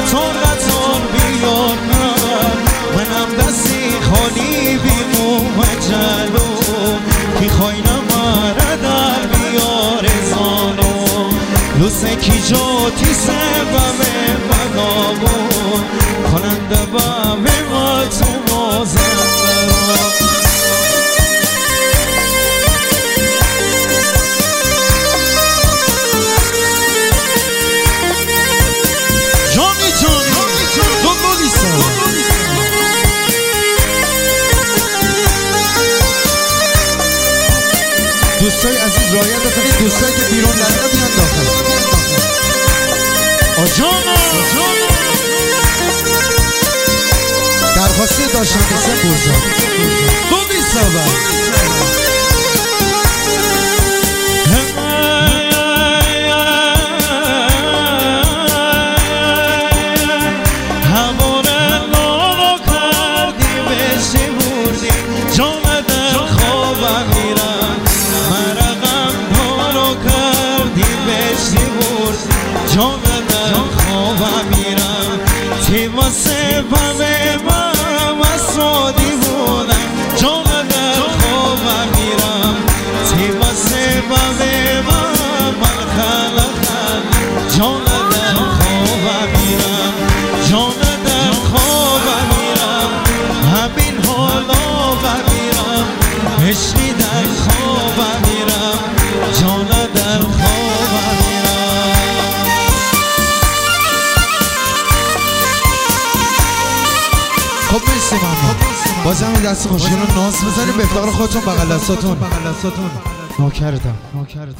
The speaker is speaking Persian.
سرعتون بیار منم دستی خالی بیمو و جلو کی خواینم مره در بیار زانو لوسه کی جاتی سبب مقابون کننده با ما تو مازندران دوستای عزیز رعایت بکنید دوستایی که بیرون دارن بیان داخل آجانا درخواست داشتن بسه برزا دو بیسابه واسه بابه ما واسودی بودم جان در خوابم میرم تی واسه بابه ما من خلقم جان در خوابم میرم جان در خوابم میرم همین حالا میرم عشقی در خوابم میرم جان در خوابم میرم خب مرسی ممنون بازم دست خوشگل رو ناز بزنیم به افتخار خودتون بغل دستاتون نوکرتم